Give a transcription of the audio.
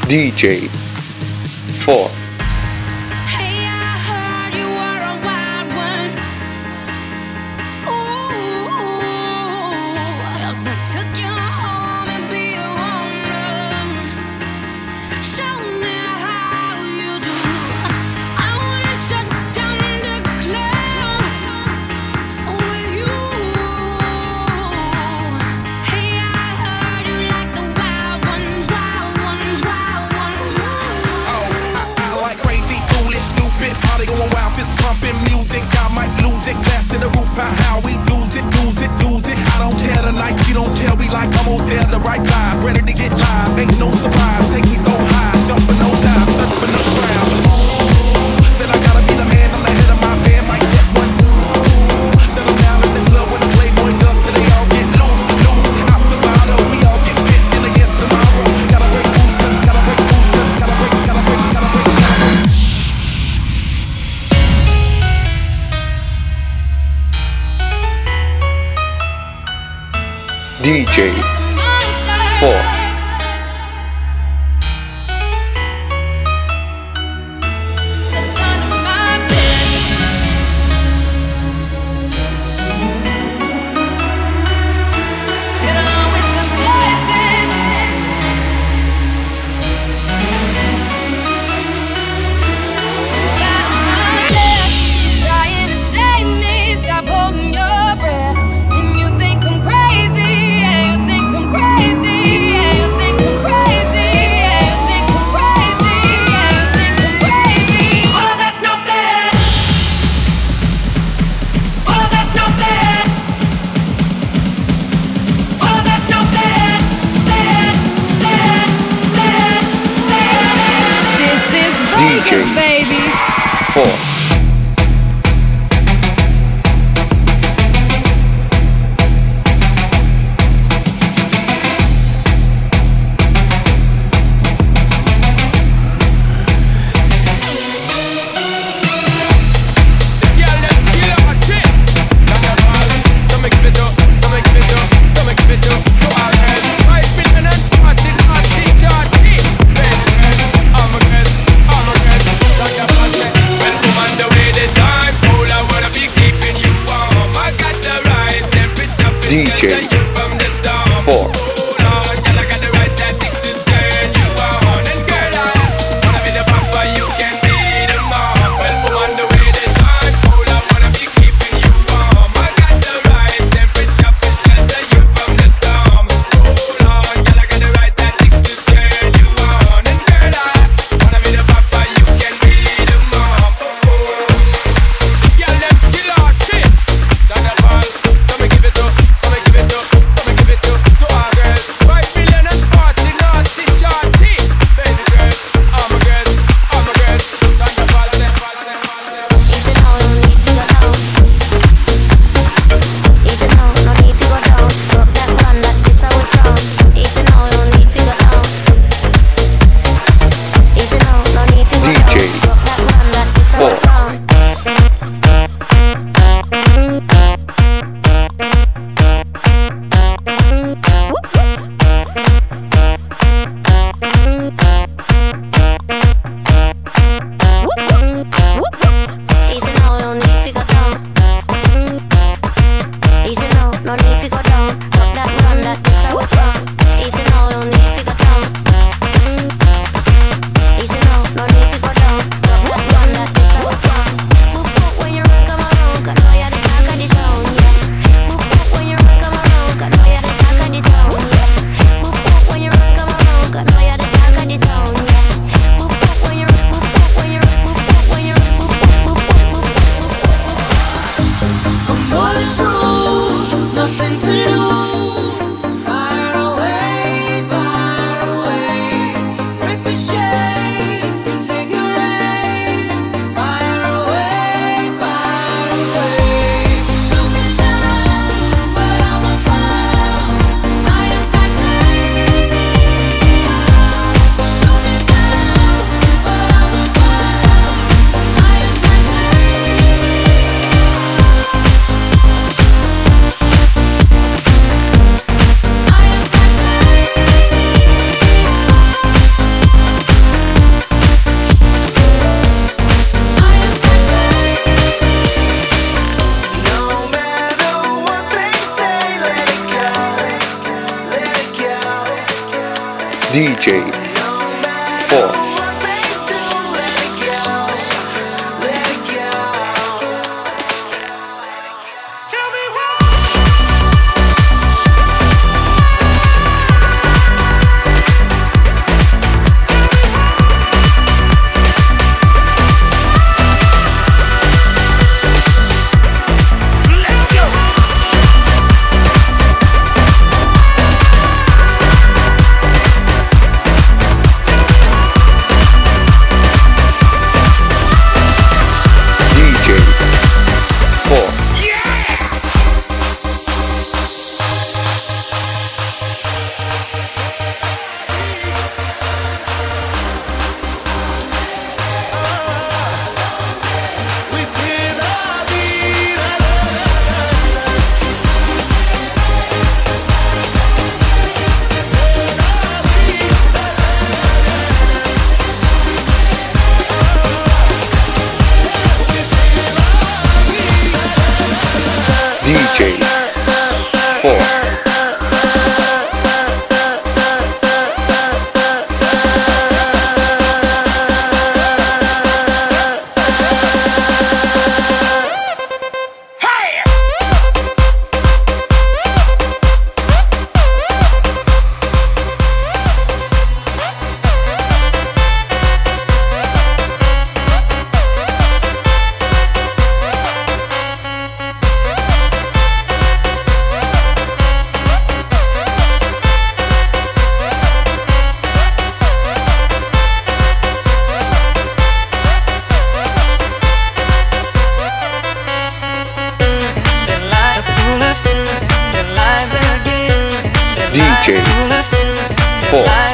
DJ 4. Hey, I heard you were a wild one. Ooh, if I took you home and be a woman, show me how you do. I wanna shut down the club with you. Hey, I heard you like the wild ones, wild ones, wild ones. I like crazy, foolish, stupid, party going wild, fist pumping music. I might lose it, glass to the roof, how we lose it, lose it, lose it. I don't care tonight, she don't care, we like almost there, the right vibe, ready to get live, ain't no surprise, take me so high, jumping no dive, surfing the ground. Said I gotta be the man, I'm the head of my band, mic check 1, 2. Shut them down in the club when the Playboy does, till they all get loose, loose. Out the bottle, we all get fit in again tomorrow. Gotta break boosters, gotta break boosters, gotta break, gotta break, gotta break, gotta break. DJ 4. DJ 4. Well, woman, the DJ 4. DJ 4. DJ 4.